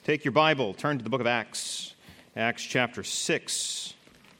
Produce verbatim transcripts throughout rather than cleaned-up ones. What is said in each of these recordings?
Take your Bible, turn to the book of Acts, Acts chapter six.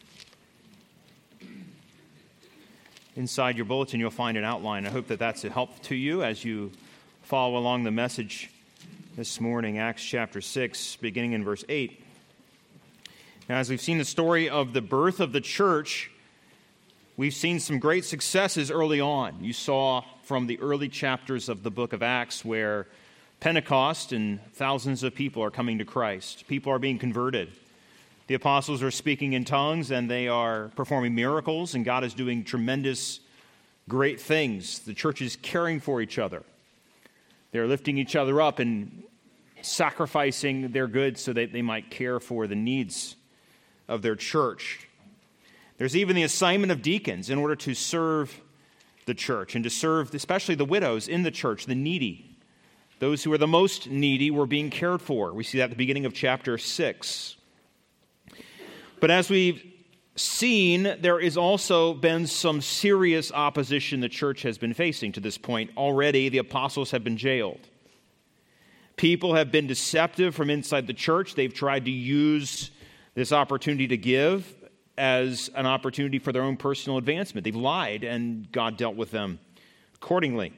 Inside your bulletin, you'll find an outline. I hope that that's a help to you as you follow along the message this morning. Acts chapter six, beginning in verse eight. Now, as we've seen the story of the birth of the church, we've seen some great successes early on. You saw from the early chapters of the book of Acts where Pentecost and thousands of people are coming to Christ. People are being converted. The apostles are speaking in tongues and they are performing miracles, and God is doing tremendous, great things. The church is caring for each other. They're lifting each other up and sacrificing their goods so that they might care for the needs of their church. There's even the assignment of deacons in order to serve the church and to serve especially the widows in the church, the needy. Those who are the most needy were being cared for. We see that at the beginning of chapter six. But as we've seen, there has also been some serious opposition the church has been facing to this point. Already, the apostles have been jailed. People have been deceptive from inside the church. They've tried to use this opportunity to give as an opportunity for their own personal advancement. They've lied, and God dealt with them accordingly.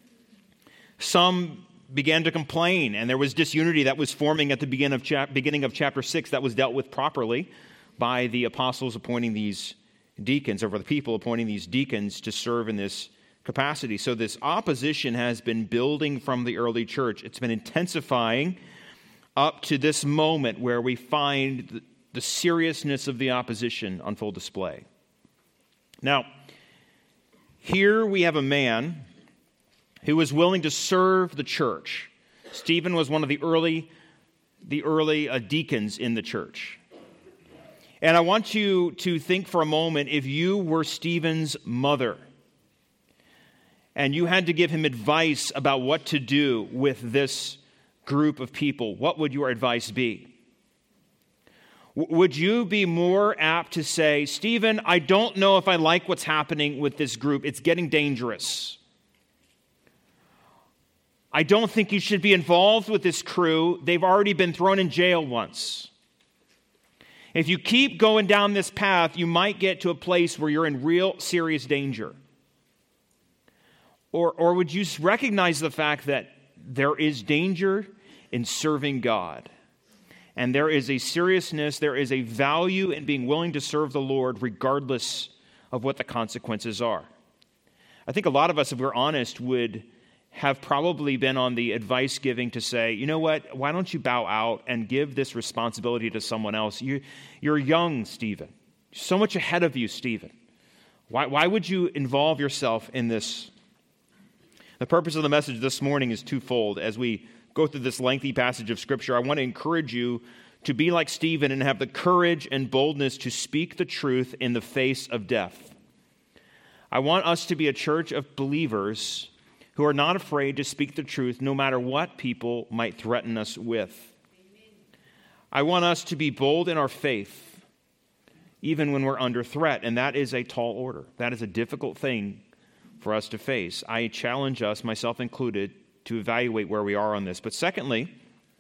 Some began to complain, and there was disunity that was forming at the beginning of, chap- beginning of chapter six that was dealt with properly by the apostles appointing these deacons, or the people appointing these deacons to serve in this capacity. So this opposition has been building from the early church. It's been intensifying up to this moment where we find the, the seriousness of the opposition on full display. Now, here we have a man who was willing to serve the church. Stephen was one of the early, the early uh, deacons in the church. And I want you to think for a moment, if you were Stephen's mother and you had to give him advice about what to do with this group of people, what would your advice be? W- would you be more apt to say, Stephen, I don't know if I like what's happening with this group. It's getting dangerous. I don't think you should be involved with this crew. They've already been thrown in jail once. If you keep going down this path, you might get to a place where you're in real serious danger. Or, or would you recognize the fact that there is danger in serving God? And there is a seriousness, there is a value in being willing to serve the Lord regardless of what the consequences are. I think a lot of us, if we're honest, would have probably been on the advice giving to say, you know what, why don't you bow out and give this responsibility to someone else? You, you're young, Stephen. So much ahead of you, Stephen. Why, why would you involve yourself in this? The purpose of the message this morning is twofold. As we go through this lengthy passage of Scripture, I want to encourage you to be like Stephen and have the courage and boldness to speak the truth in the face of death. I want us to be a church of believers who are not afraid to speak the truth no matter what people might threaten us with. Amen. I want us to be bold in our faith, even when we're under threat, and that is a tall order. That is a difficult thing for us to face. I challenge us, myself included, to evaluate where we are on this. But secondly,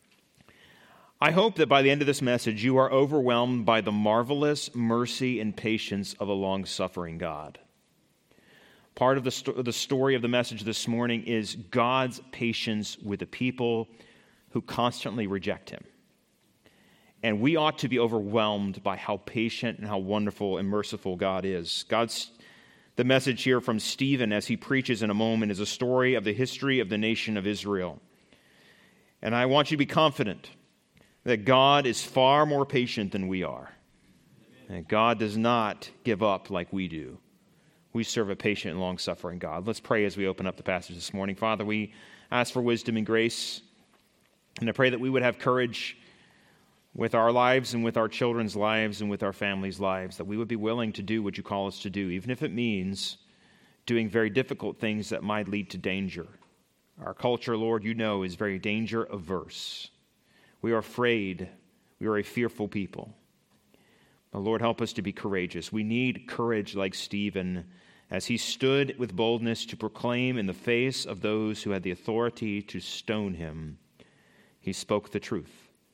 I hope that by the end of this message, you are overwhelmed by the marvelous mercy and patience of a long-suffering God. Part of the, sto- the story of the message this morning is God's patience with the people who constantly reject him. And we ought to be overwhelmed by how patient and how wonderful and merciful God is. God's the message here from Stephen as he preaches in a moment is a story of the history of the nation of Israel. And I want you to be confident that God is far more patient than we are. And God does not give up like we do. We serve a patient and long-suffering God. Let's pray as we open up the passage this morning. Father, we ask for wisdom and grace, and I pray that we would have courage with our lives and with our children's lives and with our families' lives, that we would be willing to do what you call us to do, even if it means doing very difficult things that might lead to danger. Our culture, Lord, you know, is very danger-averse. We are afraid. We are a fearful people. But Lord, help us to be courageous. We need courage like Stephen as he stood with boldness to proclaim in the face of those who had the authority to stone him. He spoke the truth.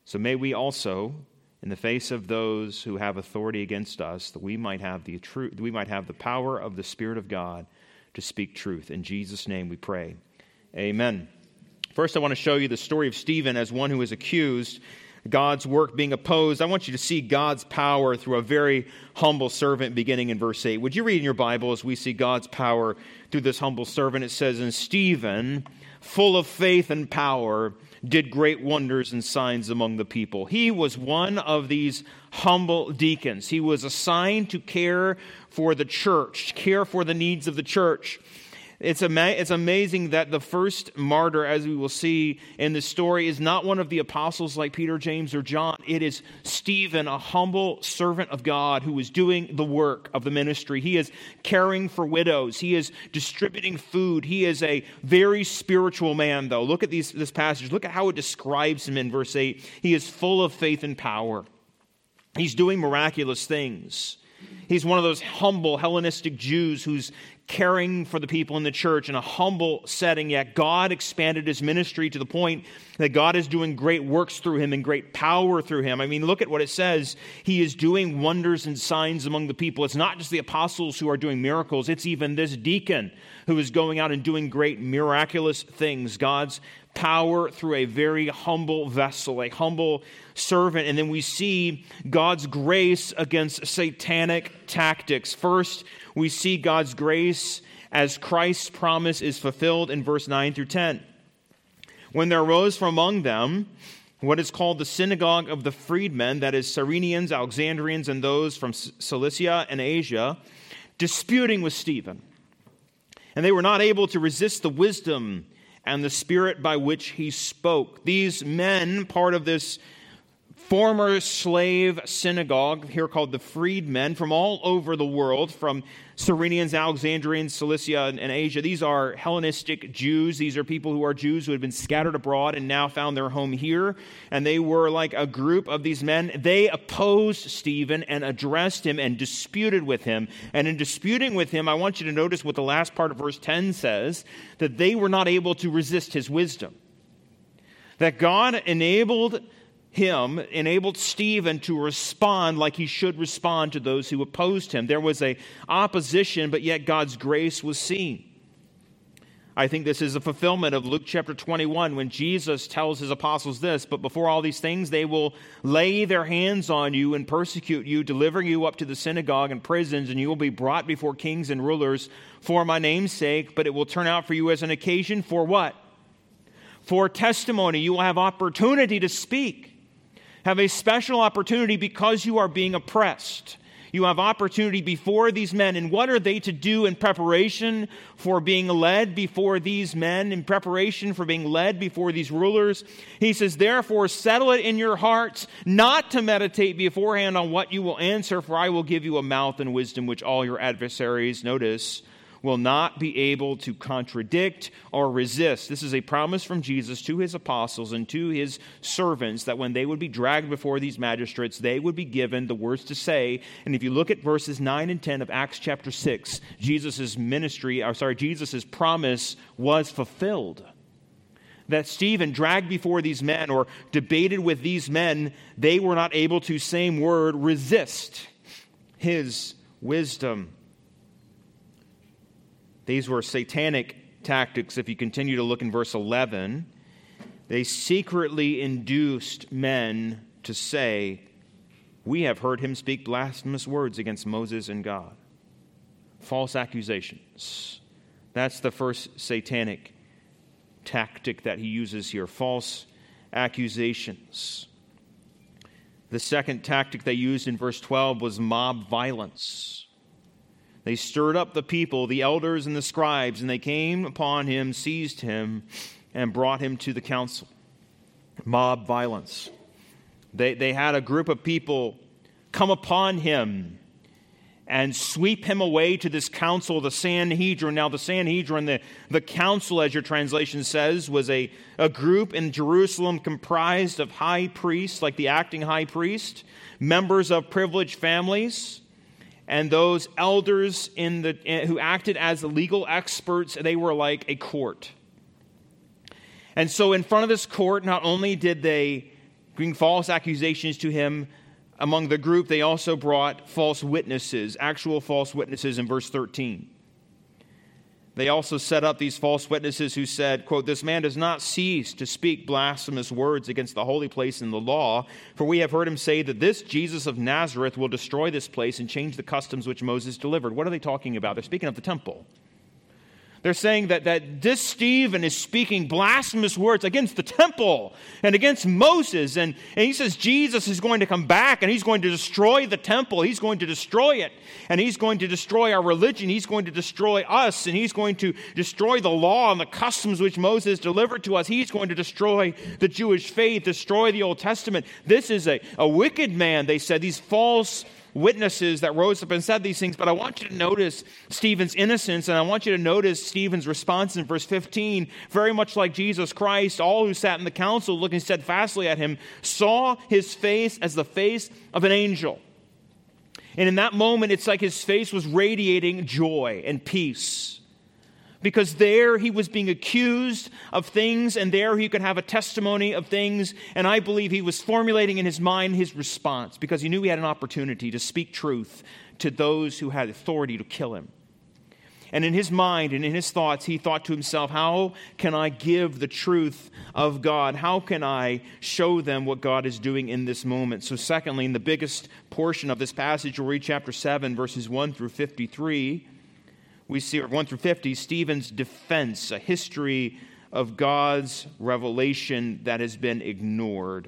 So may we also, in the face of those who have authority against us, that we might have the truth, we might have the power of the Spirit of God to speak truth. In Jesus' name we pray. Amen. First, I want to show you the story of Stephen as one who is accused, God's work being opposed. I want you to see God's power through a very humble servant beginning in verse eight. Would you read in your Bible as we see God's power through this humble servant? It says, "And Stephen, full of faith and power, did great wonders and signs among the people." He was one of these humble deacons. He was assigned to care for the church, care for the needs of the church. It's, ama- it's amazing that the first martyr, as we will see in the story, is not one of the apostles like Peter, James, or John. It is Stephen, a humble servant of God who is doing the work of the ministry. He is caring for widows. He is distributing food. He is a very spiritual man, though. Look at these, this passage. Look at how it describes him in verse eight. He is full of faith and power. He's doing miraculous things. He's one of those humble Hellenistic Jews who's caring for the people in the church in a humble setting, yet God expanded his ministry to the point that God is doing great works through him and great power through him. I mean, look at what it says. He is doing wonders and signs among the people. It's not just the apostles who are doing miracles. It's even this deacon who is going out and doing great miraculous things. God's power through a very humble vessel, a humble servant. And then we see God's grace against satanic tactics. First, we see God's grace as Christ's promise is fulfilled in verse nine through ten. "When there arose from among them what is called the synagogue of the freedmen, that is, Cyrenians, Alexandrians, and those from Cilicia and Asia, disputing with Stephen. And they were not able to resist the wisdom and the spirit by which he spoke." These men, part of this former slave synagogue, here called the freedmen, from all over the world, from Cyrenians, Alexandrians, Cilicia, and Asia. These are Hellenistic Jews. These are people who are Jews who had been scattered abroad and now found their home here. And they were like a group of these men. They opposed Stephen and addressed him and disputed with him. And in disputing with him, I want you to notice what the last part of verse ten says, that they were not able to resist his wisdom. That God enabled him, enabled Stephen to respond like he should respond to those who opposed him. There was a opposition, but yet God's grace was seen. I think this is a fulfillment of Luke chapter twenty-one when Jesus tells his apostles this, "But before all these things, they will lay their hands on you and persecute you, delivering you up to the synagogue and prisons, and you will be brought before kings and rulers for my name's sake, but it will turn out for you as an occasion for what? For testimony. You will have opportunity to speak. Have a special opportunity because you are being oppressed. You have opportunity before these men. And what are they to do in preparation for being led before these men, in preparation for being led before these rulers? He says, "Therefore, settle it in your hearts not to meditate beforehand on what you will answer, for I will give you a mouth and wisdom which all your adversaries," notice, "will not be able to contradict or resist." This is a promise from Jesus to his apostles and to his servants that when they would be dragged before these magistrates, they would be given the words to say. And if you look at verses nine and ten of Acts chapter six, Jesus' ministry, or sorry, Jesus' promise was fulfilled. That Stephen, dragged before these men or debated with these men, they were not able to, same word, resist his wisdom. These were satanic tactics. If you continue to look in verse eleven, they secretly induced men to say, "We have heard him speak blasphemous words against Moses and God." False accusations. That's the first satanic tactic that he uses here. False accusations. The second tactic they used in verse twelve was mob violence. They stirred up the people, the elders and the scribes, and they came upon him, seized him, and brought him to the council. Mob violence. They, they had a group of people come upon him and sweep him away to this council, the Sanhedrin. Now, the Sanhedrin, the, the council, as your translation says, was a, a group in Jerusalem comprised of high priests, like the acting high priest, members of privileged families, and those elders in the who acted as legal experts. They were like a court. And so in front of this court, not only did they bringing false accusations to him. Among the group, they also brought false witnesses, actual false witnesses in verse thirteen. They also set up these false witnesses who said, quote, "This man does not cease to speak blasphemous words against the holy place and the law, for we have heard him say that this Jesus of Nazareth will destroy this place and change the customs which Moses delivered." What are they talking about? They're speaking of the temple. They're saying that, that this Stephen is speaking blasphemous words against the temple and against Moses. And, and he says Jesus is going to come back and he's going to destroy the temple. He's going to destroy it. And he's going to destroy our religion. He's going to destroy us. And he's going to destroy the law and the customs which Moses delivered to us. He's going to destroy the Jewish faith, destroy the Old Testament. This is a, a wicked man, they said, these false witnesses that rose up and said these things. But I want you to notice Stephen's innocence, and I want you to notice Stephen's response in verse fifteen. Very much like Jesus Christ, all who sat in the council looking steadfastly at him saw his face as the face of an angel. And in that moment, it's like his face was radiating joy and peace. Because there he was being accused of things, and there he could have a testimony of things. And I believe he was formulating in his mind his response, because he knew he had an opportunity to speak truth to those who had authority to kill him. And in his mind and in his thoughts, he thought to himself, how can I give the truth of God? How can I show them what God is doing in this moment? So secondly, in the biggest portion of this passage, we'll read chapter seven, verses one through fifty-three. We see one through fifty, Stephen's defense, a history of God's revelation that has been ignored.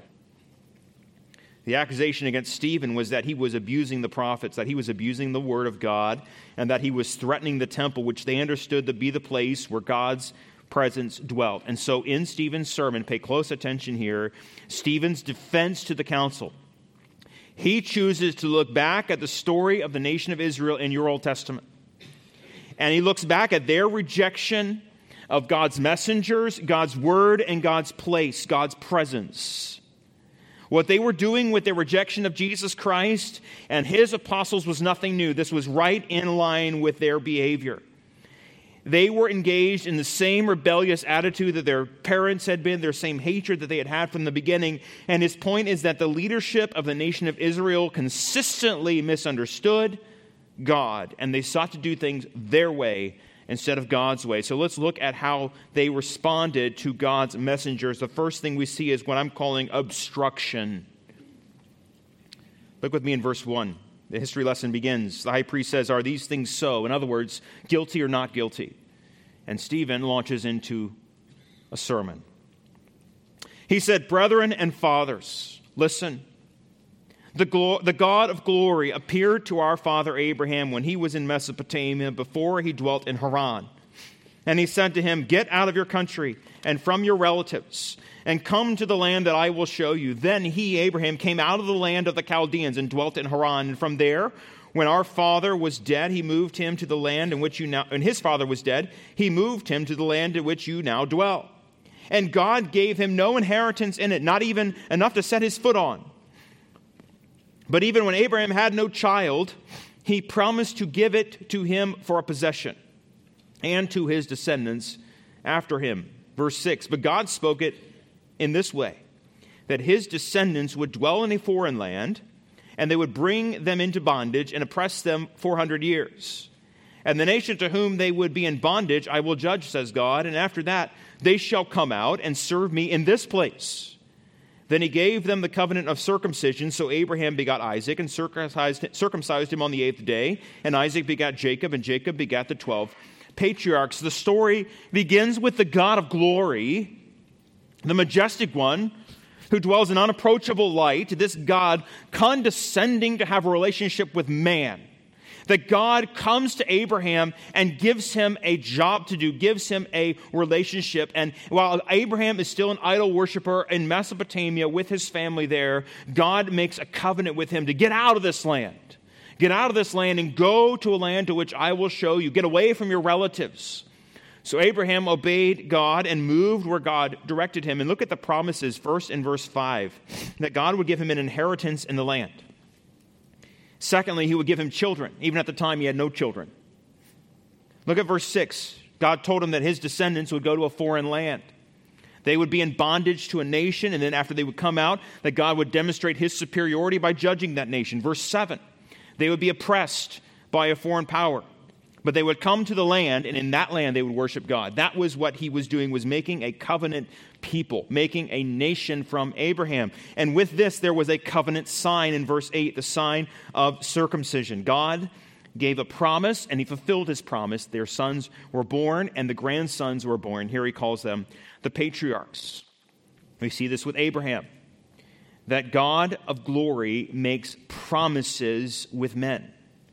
The accusation against Stephen was that he was abusing the prophets, that he was abusing the word of God, and that he was threatening the temple, which they understood to be the place where God's presence dwelt. And so in Stephen's sermon, pay close attention here, Stephen's defense to the council. He chooses to look back at the story of the nation of Israel in your Old Testament. And he looks back at their rejection of God's messengers, God's word, and God's place, God's presence. What they were doing with their rejection of Jesus Christ and his apostles was nothing new. This was right in line with their behavior. They were engaged in the same rebellious attitude that their parents had been, their same hatred that they had had from the beginning. And his point is that the leadership of the nation of Israel consistently misunderstood God, and they sought to do things their way instead of God's way. So let's look at how they responded to God's messengers. The first thing we see is what I'm calling obstruction. Look with me in verse one. The history lesson begins. The high priest says, "Are these things so?" In other words, guilty or not guilty? And Stephen launches into a sermon. He said, "Brethren and fathers, listen. The, glo- the God of glory appeared to our father Abraham when he was in Mesopotamia before he dwelt in Haran. And he said to him, 'Get out of your country and from your relatives and come to the land that I will show you.' Then he, Abraham, came out of the land of the Chaldeans and dwelt in Haran. And from there, when our father was dead, he moved him to the land in which you now, and his father was dead, he moved him to the land in which you now dwell. And God gave him no inheritance in it, not even enough to set his foot on. But even when Abraham had no child, he promised to give it to him for a possession and to his descendants after him." Verse six, "But God spoke it in this way, that his descendants would dwell in a foreign land, and they would bring them into bondage and oppress them four hundred years. And the nation to whom they would be in bondage I will judge, says God, and after that they shall come out and serve me in this place. Then he gave them the covenant of circumcision. So Abraham begot Isaac and circumcised, circumcised him on the eighth day. And Isaac begat Jacob, and Jacob begat the twelve patriarchs." The story begins with the God of glory, the majestic one who dwells in unapproachable light, this God condescending to have a relationship with man. That God comes to Abraham and gives him a job to do, gives him a relationship. And while Abraham is still an idol worshiper in Mesopotamia with his family there, God makes a covenant with him to get out of this land. Get out of this land and go to a land to which I will show you. Get away from your relatives. So Abraham obeyed God and moved where God directed him. And look at the promises, first in verse five, that God would give him an inheritance in the land. Secondly, he would give him children. Even at the time, he had no children. Look at verse six. God told him that his descendants would go to a foreign land. They would be in bondage to a nation, and then after they would come out, that God would demonstrate his superiority by judging that nation. Verse seven, they would be oppressed by a foreign power. But they would come to the land, and in that land they would worship God. That was what he was doing, was making a covenant people, making a nation from Abraham. And with this, there was a covenant sign in verse eight, the sign of circumcision. God gave a promise, and he fulfilled his promise. Their sons were born, and the grandsons were born. Here he calls them the patriarchs. We see this with Abraham, that God of glory makes promises with men.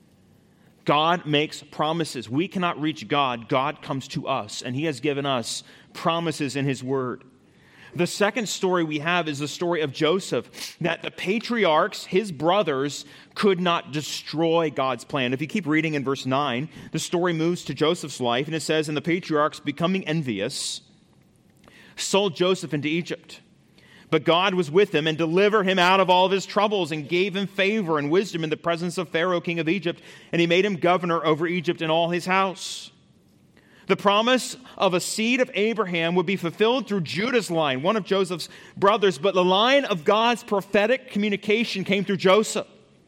God makes promises. We cannot reach God. God comes to us, and he has given us promises in his word. The second story we have is the story of Joseph, that the patriarchs, his brothers, could not destroy God's plan. If you keep reading in verse nine, the story moves to Joseph's life, and it says, and the patriarchs, becoming envious, sold Joseph into Egypt. But God was with him and delivered him out of all of his troubles and gave him favor and wisdom in the presence of Pharaoh, king of Egypt, and he made him governor over Egypt and all his house. The promise of a seed of Abraham would be fulfilled through Judah's line, one of Joseph's brothers, but the line of God's prophetic communication came through Joseph.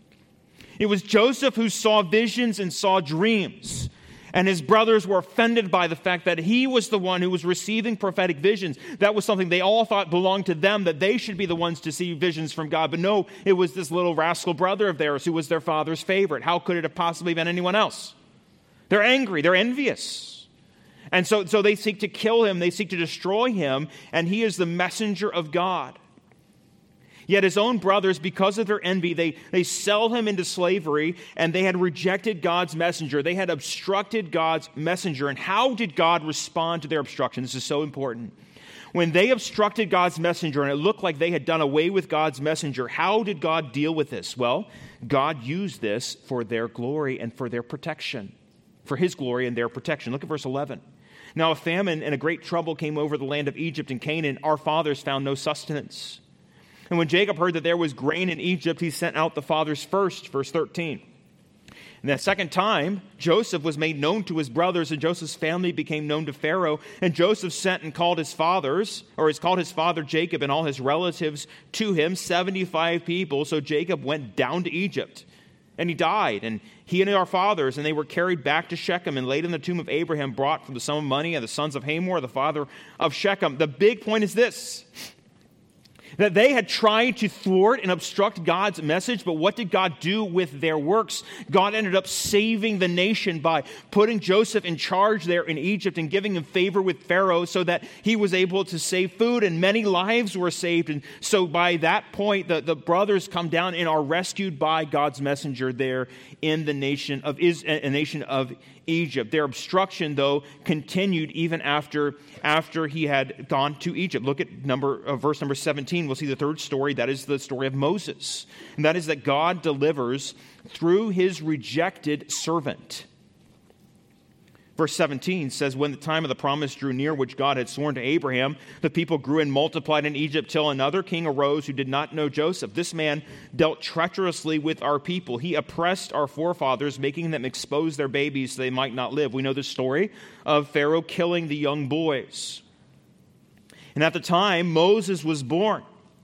It was Joseph who saw visions and saw dreams. And his brothers were offended by the fact that he was the one who was receiving prophetic visions. That was something they all thought belonged to them, that they should be the ones to see visions from God. But no, it was this little rascal brother of theirs who was their father's favorite. How could it have possibly been anyone else? They're angry. They're envious. And so, so they seek to kill him. They seek to destroy him. And he is the messenger of God. Yet his own brothers, because of their envy, they, they sell him into slavery, and they had rejected God's messenger. They had obstructed God's messenger. And how did God respond to their obstruction? This is so important. When they obstructed God's messenger, and it looked like they had done away with God's messenger, how did God deal with this? Well, God used this for their glory and for their protection, for his glory and their protection. Look at verse eleven. Now a famine and a great trouble came over the land of Egypt and Canaan. Our fathers found no sustenance. And when Jacob heard that there was grain in Egypt, he sent out the fathers first, verse thirteen. And that second time, Joseph was made known to his brothers, and Joseph's family became known to Pharaoh. And Joseph sent and called his fathers, or has called his father Jacob and all his relatives to him, seventy-five people. So Jacob went down to Egypt, and he died, and he and our fathers, and they were carried back to Shechem and laid in the tomb of Abraham, brought from the sum of money of the sons of Hamor, the father of Shechem. The big point is this: that they had tried to thwart and obstruct God's message, but what did God do with their works? God ended up saving the nation by putting Joseph in charge there in Egypt and giving him favor with Pharaoh so that he was able to save food, and many lives were saved. And so by that point, the, the brothers come down and are rescued by God's messenger there in the nation of Is, a nation of Egypt. Their obstruction, though, continued even after, after he had gone to Egypt. Look at number uh, verse number seventeen. We'll see the third story. That is the story of Moses. And that is that God delivers through his rejected servant. Verse seventeen says, when the time of the promise drew near, which God had sworn to Abraham, the people grew and multiplied in Egypt till another king arose who did not know Joseph. This man dealt treacherously with our people. He oppressed our forefathers, making them expose their babies so they might not live. We know the story of Pharaoh killing the young boys. And at the time, Moses was born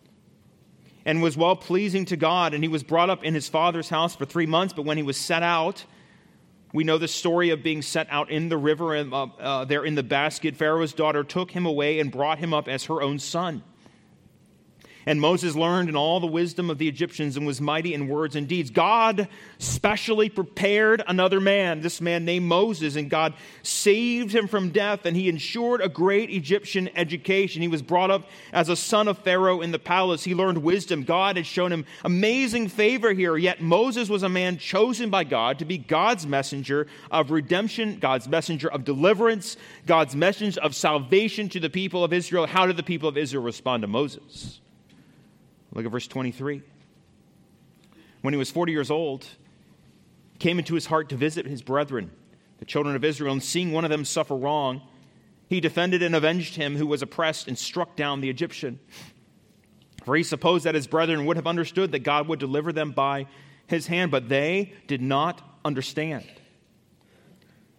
and was well-pleasing to God, and he was brought up in his father's house for three months, but when he was set out, we know the story of being set out in the river and uh, uh, there in the basket. Pharaoh's daughter took him away and brought him up as her own son. And Moses learned in all the wisdom of the Egyptians and was mighty in words and deeds. God specially prepared another man, this man named Moses, and God saved him from death, and he ensured a great Egyptian education. He was brought up as a son of Pharaoh in the palace. He learned wisdom. God had shown him amazing favor here, yet Moses was a man chosen by God to be God's messenger of redemption, God's messenger of deliverance, God's message of salvation to the people of Israel. How did the people of Israel respond to Moses? Look at verse twenty-three. When he was forty years old, it came into his heart to visit his brethren, the children of Israel, and seeing one of them suffer wrong, he defended and avenged him who was oppressed and struck down the Egyptian. For he supposed that his brethren would have understood that God would deliver them by his hand, but they did not understand.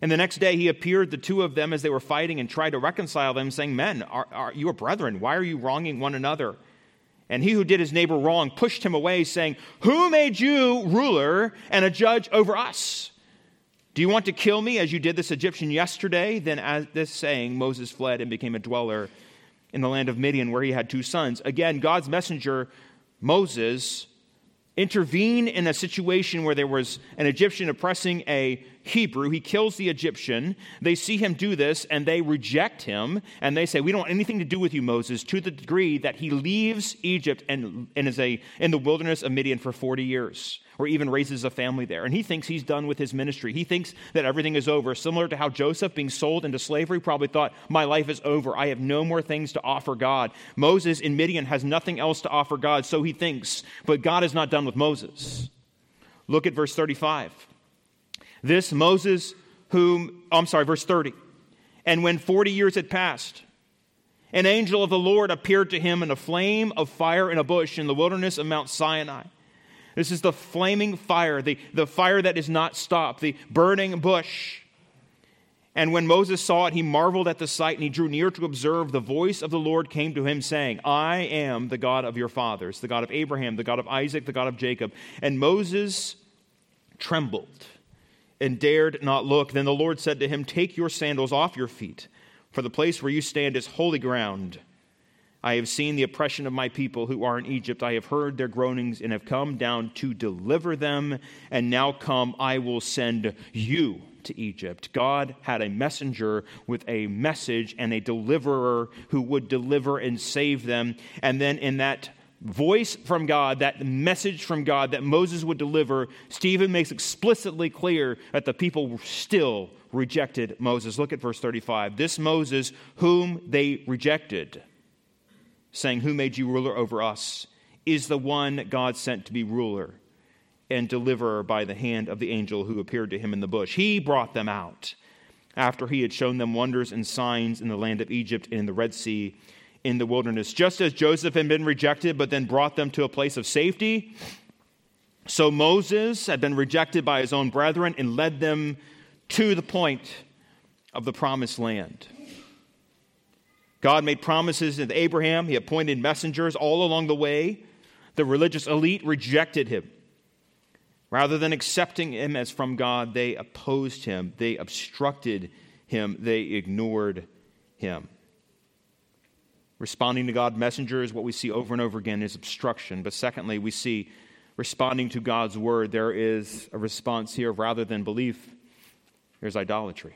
And the next day he appeared the two of them as they were fighting and tried to reconcile them, saying, Men, are, are you brethren? Why are you wronging one another? And he who did his neighbor wrong pushed him away, saying, Who made you ruler and a judge over us? Do you want to kill me as you did this Egyptian yesterday? Then as this saying, Moses fled and became a dweller in the land of Midian, where he had two sons. Again, God's messenger, Moses, intervened in a situation where there was an Egyptian oppressing a Hebrew. He kills the Egyptian. They see him do this, and they reject him, and they say, we don't want anything to do with you, Moses, to the degree that he leaves Egypt and, and is a, in the wilderness of Midian for forty years, or even raises a family there. And he thinks he's done with his ministry. He thinks that everything is over, similar to how Joseph, being sold into slavery, probably thought, my life is over. I have no more things to offer God. Moses in Midian has nothing else to offer God, so he thinks. But God is not done with Moses. Look at verse thirty-five. This Moses whom, I'm sorry, verse thirty. And when forty years had passed, an angel of the Lord appeared to him in a flame of fire in a bush in the wilderness of Mount Sinai. This is the flaming fire, the, the fire that is not stopped, the burning bush. And when Moses saw it, he marveled at the sight, and he drew near to observe. The voice of the Lord came to him, saying, I am the God of your fathers, the God of Abraham, the God of Isaac, the God of Jacob. And Moses trembled and dared not look. Then the Lord said to him, Take your sandals off your feet, for the place where you stand is holy ground. I have seen the oppression of my people who are in Egypt. I have heard their groanings and have come down to deliver them. And now come, I will send you to Egypt. God had a messenger with a message and a deliverer who would deliver and save them. And then in that voice from God, that message from God that Moses would deliver, Stephen makes explicitly clear that the people still rejected Moses. Look at verse thirty-five. This Moses whom they rejected, saying, Who made you ruler over us, is the one God sent to be ruler and deliverer by the hand of the angel who appeared to him in the bush. He brought them out after he had shown them wonders and signs in the land of Egypt and in the Red Sea, in the wilderness. Just as Joseph had been rejected, but then brought them to a place of safety, so Moses had been rejected by his own brethren and led them to the point of the promised land. God made promises to Abraham. He appointed messengers all along the way. The religious elite rejected him. Rather than accepting him as from God, they opposed him. They obstructed him. They ignored him. Responding to God's messengers, what we see over and over again is obstruction. But secondly, we see responding to God's word, there is a response here. Rather than belief, there's idolatry.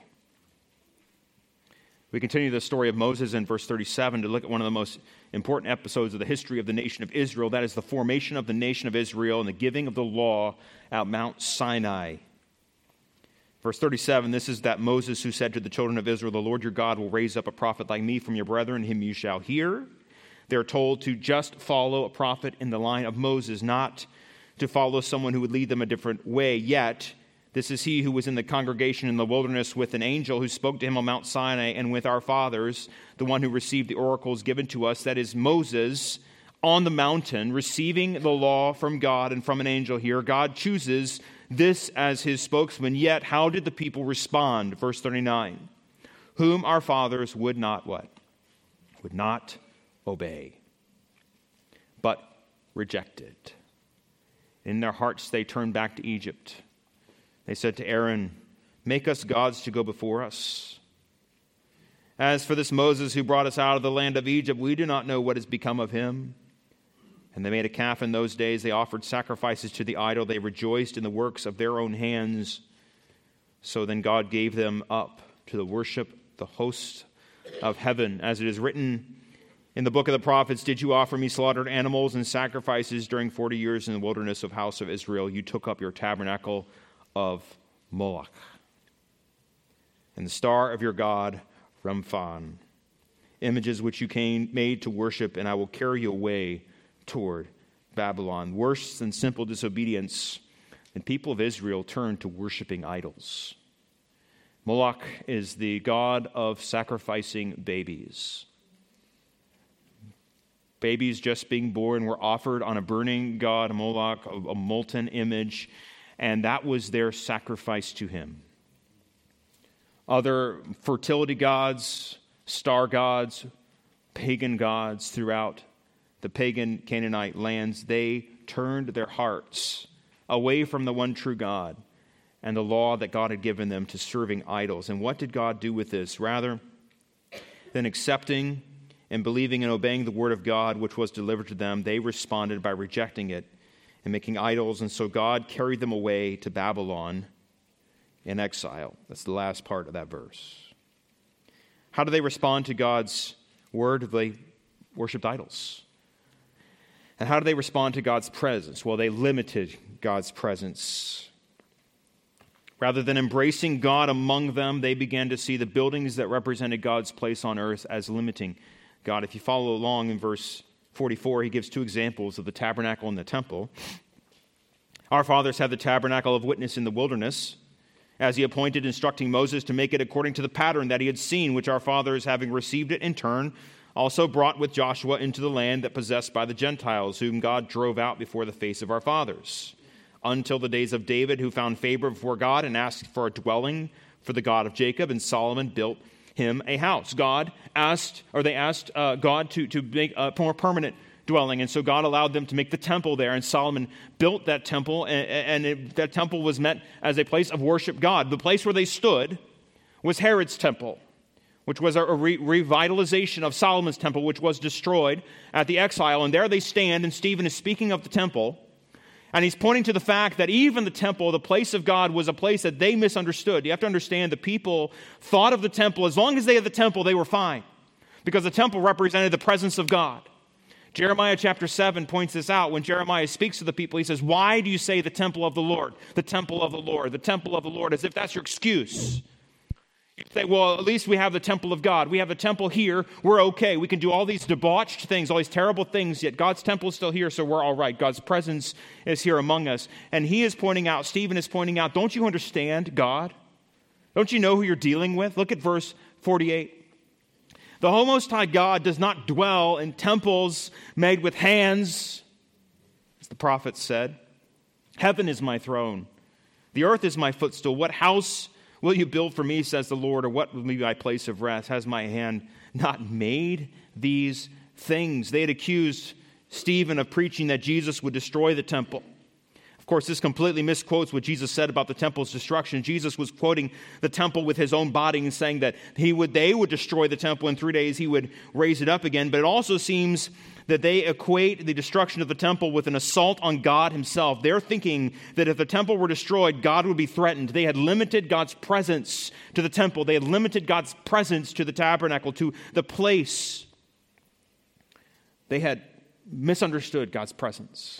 We continue the story of Moses in verse thirty-seven to look at one of the most important episodes of the history of the nation of Israel. That is the formation of the nation of Israel and the giving of the law at Mount Sinai. Verse thirty-seven, this is that Moses who said to the children of Israel, The Lord your God will raise up a prophet like me from your brethren, him you shall hear. They're told to just follow a prophet in the line of Moses, not to follow someone who would lead them a different way. Yet, this is he who was in the congregation in the wilderness with an angel who spoke to him on Mount Sinai, and with our fathers, the one who received the oracles given to us, that is Moses, on the mountain, receiving the law from God and from an angel here. God chooses this as his spokesman. Yet, how did the people respond? Verse thirty-nine, whom our fathers would not what? Would not obey, but rejected. In their hearts, they turned back to Egypt. They said to Aaron, Make us gods to go before us. As for this Moses who brought us out of the land of Egypt, we do not know what has become of him. And they made a calf in those days. They offered sacrifices to the idol. They rejoiced in the works of their own hands. So then God gave them up to the worship the host of heaven. As it is written in the book of the prophets, Did you offer me slaughtered animals and sacrifices during forty years in the wilderness of house of Israel? You took up your tabernacle of Moloch, and the star of your god, Remphan, images which you came, made to worship, and I will carry you away toward Babylon. Worse than simple disobedience, the people of Israel turned to worshiping idols. Moloch is the god of sacrificing babies. Babies just being born were offered on a burning god, Moloch, a molten image, and that was their sacrifice to him. other fertility gods, star gods, pagan gods throughout the pagan Canaanite lands. They turned their hearts away from the one true God and the law that God had given them to serving idols. And what did God do with this? Rather than accepting and believing and obeying the word of God which was delivered to them, they responded by rejecting it and making idols. And so God carried them away to Babylon in exile. That's the last part of that verse. How do they respond to God's word? They worshiped idols. And how do they respond to God's presence? Well, they limited God's presence. Rather than embracing God among them, they began to see the buildings that represented God's place on earth as limiting God. If you follow along in verse forty-four, he gives two examples of the tabernacle and the temple. Our fathers had the tabernacle of witness in the wilderness, as he appointed, instructing Moses to make it according to the pattern that he had seen, which our fathers, having received it in turn, also brought with Joshua into the land that possessed by the Gentiles, whom God drove out before the face of our fathers, until the days of David, who found favor before God and asked for a dwelling for the God of Jacob, and Solomon built him a house. God asked, or they asked uh, God to, to make a more permanent dwelling, and so God allowed them to make the temple there, and Solomon built that temple, and, and it, that temple was meant as a place of worship God. The place where they stood was Herod's temple, which was a re- revitalization of Solomon's temple, which was destroyed at the exile. And there they stand, and Stephen is speaking of the temple, and he's pointing to the fact that even the temple, the place of God, was a place that they misunderstood. You have to understand, the people thought of the temple, as long as they had the temple, they were fine, because the temple represented the presence of God. Jeremiah chapter seven points this out. When Jeremiah speaks to the people, he says, why do you say the temple of the Lord, the temple of the Lord, the temple of the Lord, as if that's your excuse? You say, well, at least we have the temple of God. We have the temple here. We're okay. We can do all these debauched things, all these terrible things, yet God's temple is still here, so we're all right. God's presence is here among us. And he is pointing out, Stephen is pointing out, don't you understand God? Don't you know who you're dealing with? Look at verse forty-eight. The Most High God does not dwell in temples made with hands, as the prophets said. Heaven is my throne. The earth is my footstool. What house will you build for me, says the Lord, or what will be my place of rest? Has my hand not made these things? They had accused Stephen of preaching that Jesus would destroy the temple. Of course, this completely misquotes what Jesus said about the temple's destruction. Jesus was quoting the temple with his own body and saying that he would, they would destroy the temple in three days, he would raise it up again. But it also seems that they equate the destruction of the temple with an assault on God himself. They're thinking that if the temple were destroyed, God would be threatened. They had limited God's presence to the temple. They had limited God's presence to the tabernacle, to the place. They had misunderstood God's presence.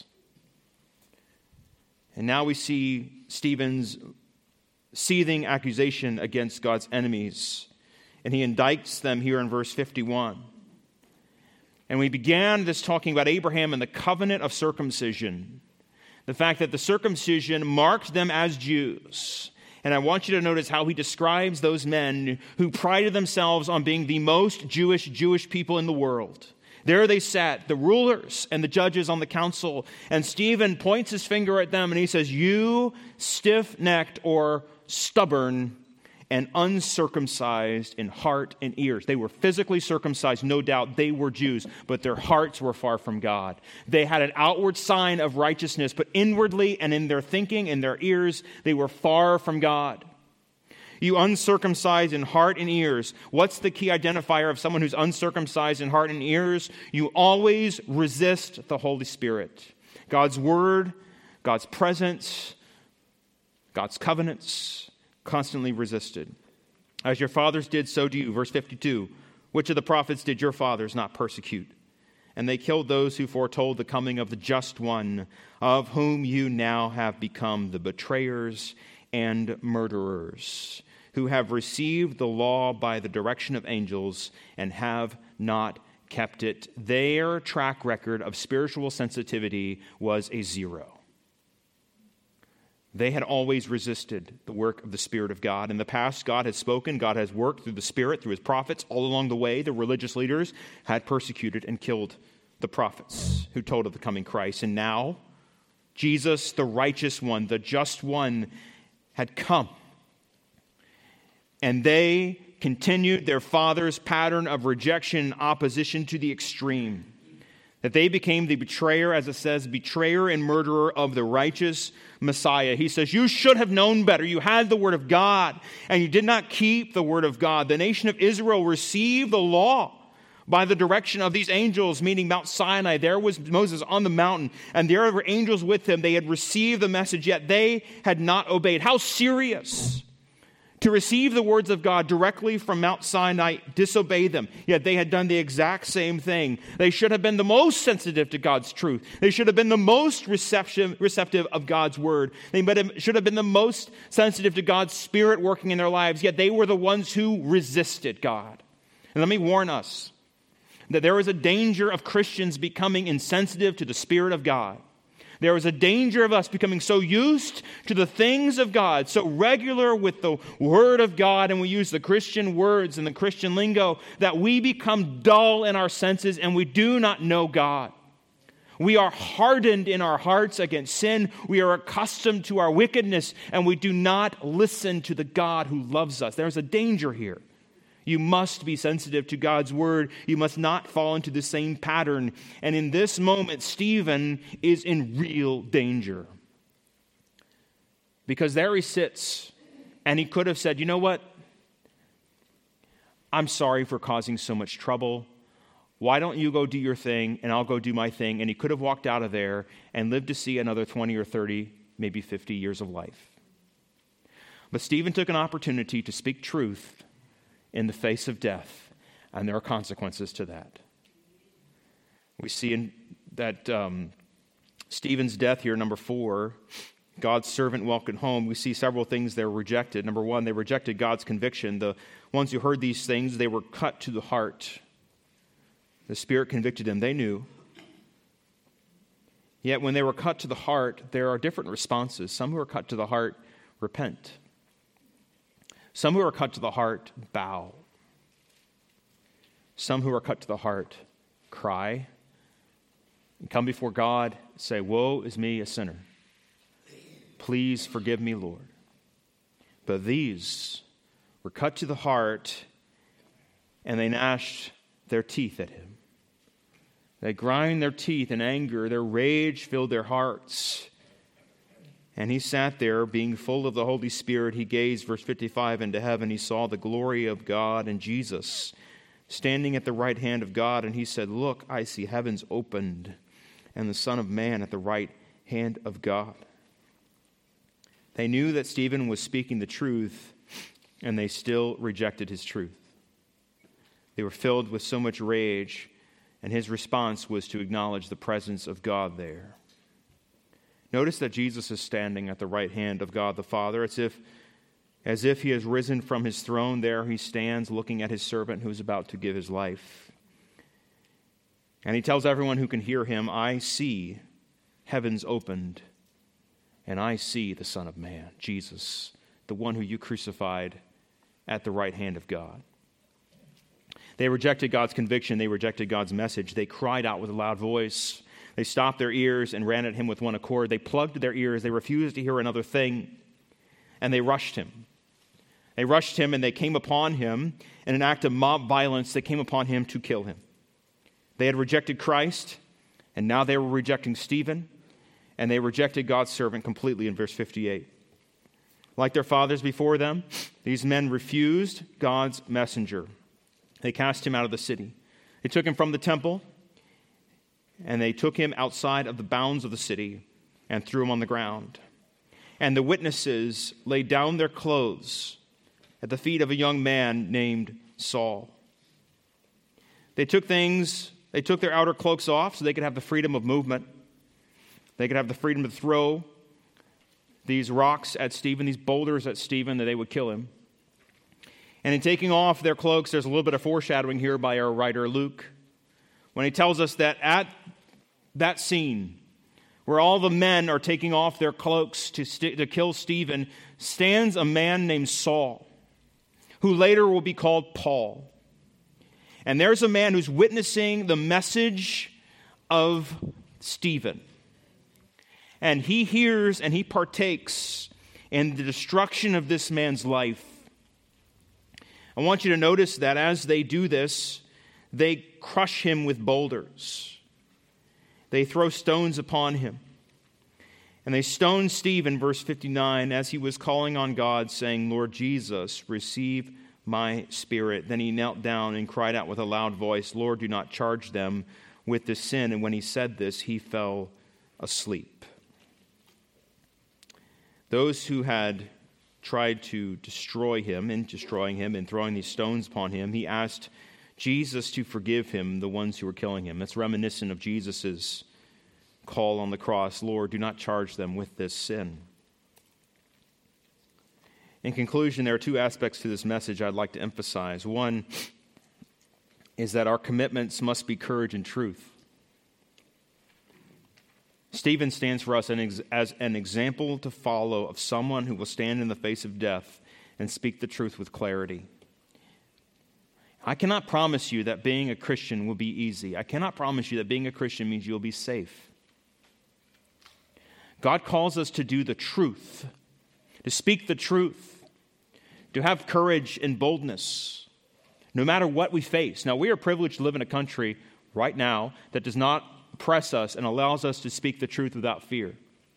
And now we see Stephen's seething accusation against God's enemies, and he indicts them here in verse fifty-one. And we began this talking about Abraham and the covenant of circumcision, the fact that the circumcision marked them as Jews. And I want you to notice how he describes those men who prided themselves on being the most Jewish Jewish people in the world. There they sat, the rulers and the judges on the council, and Stephen points his finger at them and he says, you stiff-necked or stubborn and uncircumcised in heart and ears. They were physically circumcised, no doubt. They were Jews, but their hearts were far from God. They had an outward sign of righteousness, but inwardly and in their thinking, in their ears, they were far from God. You uncircumcised in heart and ears. What's the key identifier of someone who's uncircumcised in heart and ears? You always resist the Holy Spirit. God's word, God's presence, God's covenants, constantly resisted. As your fathers did, so do you. Verse fifty-two, which of the prophets did your fathers not persecute? And they killed those who foretold the coming of the just one, of whom you now have become the betrayers and murderers, who have received the law by the direction of angels and have not kept it. Their track record of spiritual sensitivity was a zero. They had always resisted the work of the Spirit of God. In the past, God has spoken, God has worked through the Spirit, through his prophets. All along the way, the religious leaders had persecuted and killed the prophets who told of the coming Christ. And now, Jesus, the righteous one, the just one, had come. And they continued their father's pattern of rejection and opposition to the extreme. That they became the betrayer, as it says, betrayer and murderer of the righteous Messiah. He says, you should have known better. You had the word of God, and you did not keep the word of God. The nation of Israel received the law by the direction of these angels, meaning Mount Sinai. There was Moses on the mountain, and there were angels with him. They had received the message, yet they had not obeyed. How serious to receive the words of God directly from Mount Sinai, disobey them. Yet they had done the exact same thing. They should have been the most sensitive to God's truth. They should have been the most receptive, receptive of God's word. They should have been the most sensitive to God's Spirit working in their lives. Yet they were the ones who resisted God. And let me warn us that there is a danger of Christians becoming insensitive to the Spirit of God. There is a danger of us becoming so used to the things of God, so regular with the Word of God, and we use the Christian words and the Christian lingo, that we become dull in our senses and we do not know God. We are hardened in our hearts against sin. We are accustomed to our wickedness, and we do not listen to the God who loves us. There's a danger here. You must be sensitive to God's word. You must not fall into the same pattern. And in this moment, Stephen is in real danger. Because there he sits, and he could have said, you know what? I'm sorry for causing so much trouble. Why don't you go do your thing, and I'll go do my thing? And he could have walked out of there and lived to see another twenty or thirty, maybe fifty years of life. But Stephen took an opportunity to speak truth in the face of death, and there are consequences to that. We see in that um, Stephen's death here, number four, God's servant welcomed home. We see several things they were rejected. Number one, they rejected God's conviction. The ones who heard these things, they were cut to the heart. The Spirit convicted them. They knew. Yet when they were cut to the heart, there are different responses. Some who are cut to the heart repent. Some who are cut to the heart bow. Some who are cut to the heart cry and come before God and say, woe is me, a sinner. Please forgive me, Lord. But these were cut to the heart, and they gnashed their teeth at him. They grind their teeth in anger. Their rage filled their hearts. And he sat there, being full of the Holy Spirit. He gazed, verse fifty-five, into heaven. He saw the glory of God and Jesus standing at the right hand of God. And he said, look, I see heavens opened and the Son of Man at the right hand of God. They knew that Stephen was speaking the truth, and they still rejected his truth. They were filled with so much rage, and his response was to acknowledge the presence of God there. Notice that Jesus is standing at the right hand of God the Father, as if, as if he has risen from his throne. There he stands looking at his servant who is about to give his life. And he tells everyone who can hear him, I see heavens opened, and I see the Son of Man, Jesus, the one who you crucified, at the right hand of God. They rejected God's conviction. They rejected God's message. They cried out with a loud voice. They stopped their ears and ran at him with one accord. They plugged their ears. They refused to hear another thing. And they rushed him. They rushed him and they came upon him in an act of mob violence. They came upon him to kill him. They had rejected Christ, and now they were rejecting Stephen, and they rejected God's servant completely in verse fifty-eight. Like their fathers before them, these men refused God's messenger. They cast him out of the city. They took him from the temple, and they took him outside of the bounds of the city and threw him on the ground. And the witnesses laid down their clothes at the feet of a young man named Saul. They took things, they took their outer cloaks off so they could have the freedom of movement. They could have the freedom to throw these rocks at Stephen, these boulders at Stephen, that they would kill him. And in taking off their cloaks, there's a little bit of foreshadowing here by our writer Luke, when he tells us that at that scene, where all the men are taking off their cloaks to, st- to kill Stephen, stands a man named Saul, who later will be called Paul. And there's a man who's witnessing the message of Stephen. And he hears and he partakes in the destruction of this man's life. I want you to notice that as they do this, they crush him with boulders. They throw stones upon him. And they stoned Stephen, verse fifty-nine, as he was calling on God, saying, Lord Jesus, receive my spirit. Then he knelt down and cried out with a loud voice, Lord, do not charge them with this sin. And when he said this, he fell asleep. Those who had tried to destroy him, and destroying him and throwing these stones upon him, he asked Jesus to forgive him, the ones who were killing him. That's reminiscent of Jesus' call on the cross, Lord, do not charge them with this sin. In conclusion, there are two aspects to this message I'd like to emphasize. One is that our commitments must be courage and truth. Stephen stands for us as an example to follow of someone who will stand in the face of death and speak the truth with clarity. I cannot promise you that being a Christian will be easy. I cannot promise you that being a Christian means you'll be safe. God calls us to do the truth, to speak the truth, to have courage and boldness, no matter what we face. Now, we are privileged to live in a country right now that does not oppress us and allows us to speak the truth without fear.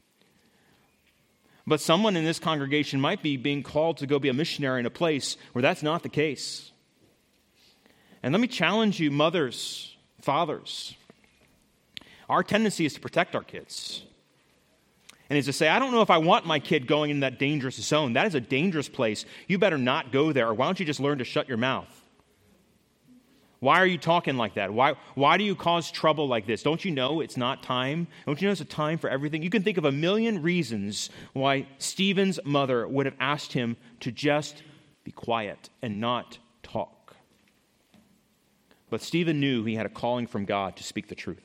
But someone in this congregation might be being called to go be a missionary in a place where that's not the case. And let me challenge you, mothers, fathers. Our tendency is to protect our kids. And is to say, I don't know if I want my kid going in that dangerous zone. That is a dangerous place. You better not go there. Or why don't you just learn to shut your mouth? Why are you talking like that? Why, why do you cause trouble like this? Don't you know it's not time? Don't you know it's a time for everything? You can think of a million reasons why Stephen's mother would have asked him to just be quiet and not talk. But Stephen knew he had a calling from God to speak the truth.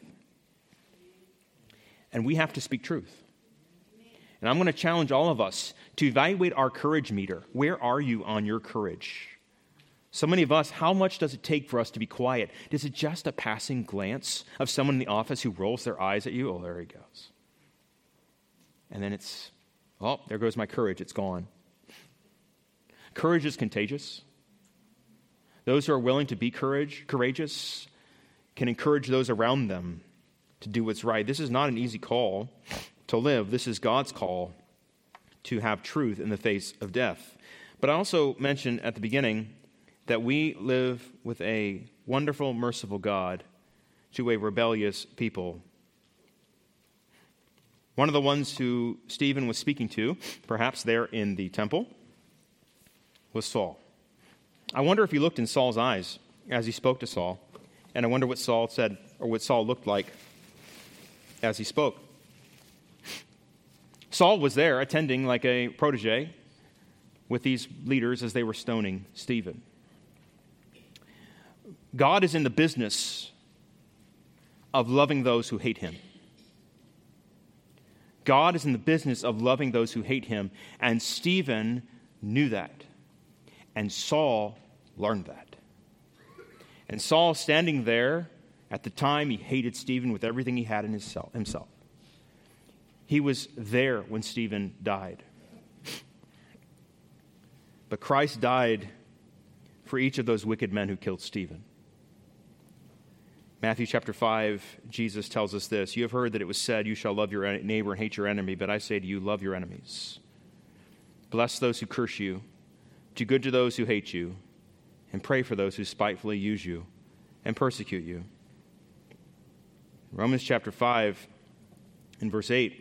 And we have to speak truth. And I'm going to challenge all of us to evaluate our courage meter. Where are you on your courage? So many of us, how much does it take for us to be quiet? Is it just a passing glance of someone in the office who rolls their eyes at you? Oh, there he goes. And then it's, oh, there goes my courage. It's gone. Courage is contagious. Those who are willing to be courage, courageous can encourage those around them to do what's right. This is not an easy call to live. This is God's call to have truth in the face of death. But I also mentioned at the beginning that we live with a wonderful, merciful God to a rebellious people. One of the ones who Stephen was speaking to, perhaps there in the temple, was Saul. I wonder if he looked in Saul's eyes as he spoke to Saul, and I wonder what Saul said, or what Saul looked like as he spoke. Saul was there attending like a protege with these leaders as they were stoning Stephen. God is in the business of loving those who hate him. God is in the business of loving those who hate him, and Stephen knew that, and Saul learned that. And Saul, standing there at the time, he hated Stephen with everything he had in himself. He was there when Stephen died. But Christ died for each of those wicked men who killed Stephen. Matthew chapter five, Jesus tells us this: you have heard that it was said, you shall love your neighbor and hate your enemy, but I say to you, love your enemies. Bless those who curse you, do good to those who hate you, and pray for those who spitefully use you and persecute you. Romans chapter five and verse eight,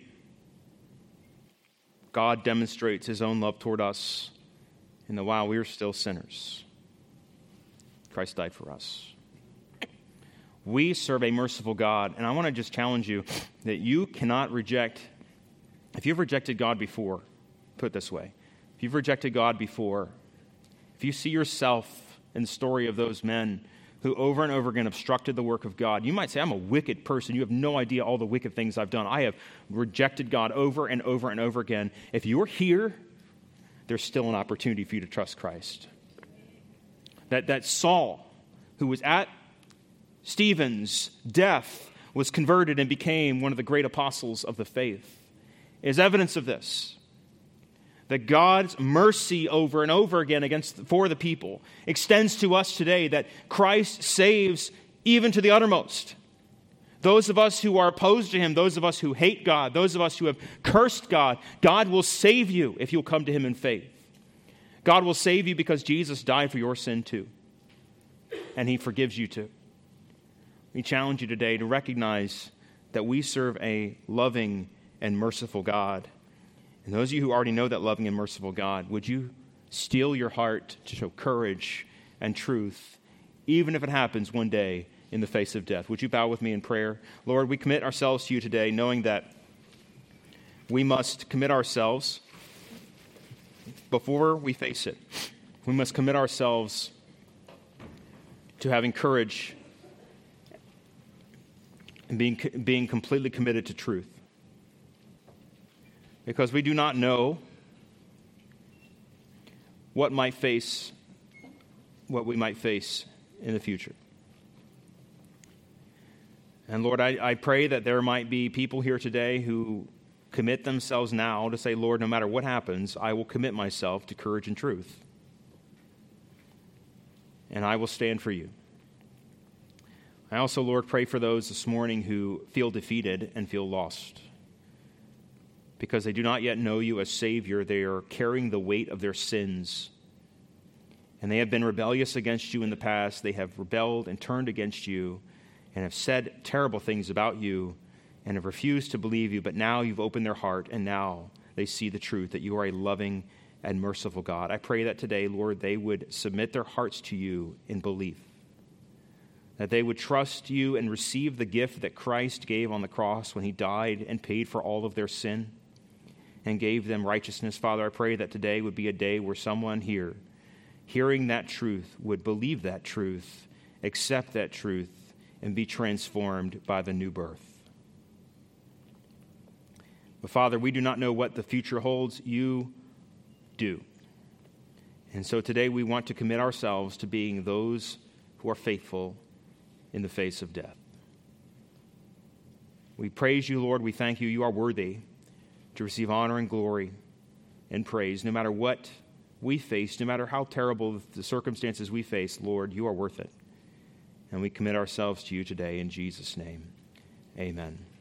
God demonstrates his own love toward us in that while we are still sinners, Christ died for us. We serve a merciful God, and I want to just challenge you that you cannot reject, if you've rejected God before, put it this way, if you've rejected God before, if you see yourself in the story of those men who over and over again obstructed the work of God, you might say, I'm a wicked person. You have no idea all the wicked things I've done. I have rejected God over and over and over again. If you're here, there's still an opportunity for you to trust Christ. That, that Saul, who was at Stephen's death, was converted and became one of the great apostles of the faith, is evidence of this. that God's mercy over and over again against for the people extends to us today, that Christ saves even to the uttermost. Those of us who are opposed to him, those of us who hate God, those of us who have cursed God, God will save you if you'll come to him in faith. God will save you because Jesus died for your sin too, and he forgives you too. We challenge you today to recognize that we serve a loving and merciful God. And those of you who already know that loving and merciful God, would you steel your heart to show courage and truth, even if it happens one day in the face of death? Would you bow with me in prayer? Lord, we commit ourselves to you today, knowing that we must commit ourselves before we face it. We must commit ourselves to having courage and being, being completely committed to truth. Because we do not know what might face, what we might face in the future. And Lord, I, I pray that there might be people here today who commit themselves now to say, Lord, no matter what happens, I will commit myself to courage and truth. And I will stand for you. I also, Lord, pray for those this morning who feel defeated and feel lost. Because they do not yet know you as Savior, they are carrying the weight of their sins. And they have been rebellious against you in the past. They have rebelled and turned against you and have said terrible things about you and have refused to believe you. But now you've opened their heart, and now they see the truth, that you are a loving and merciful God. I pray that today, Lord, they would submit their hearts to you in belief, that they would trust you and receive the gift that Christ gave on the cross when he died and paid for all of their sin and gave them righteousness. Father, I pray that today would be a day where someone here, hearing that truth, would believe that truth, accept that truth, and be transformed by the new birth. But Father, we do not know what the future holds. You do. And so today we want to commit ourselves to being those who are faithful in the face of death. We praise you, Lord. We thank you. You are worthy to receive honor and glory and praise. No matter what we face, no matter how terrible the circumstances we face, Lord, you are worth it. And we commit ourselves to you today in Jesus' name. Amen.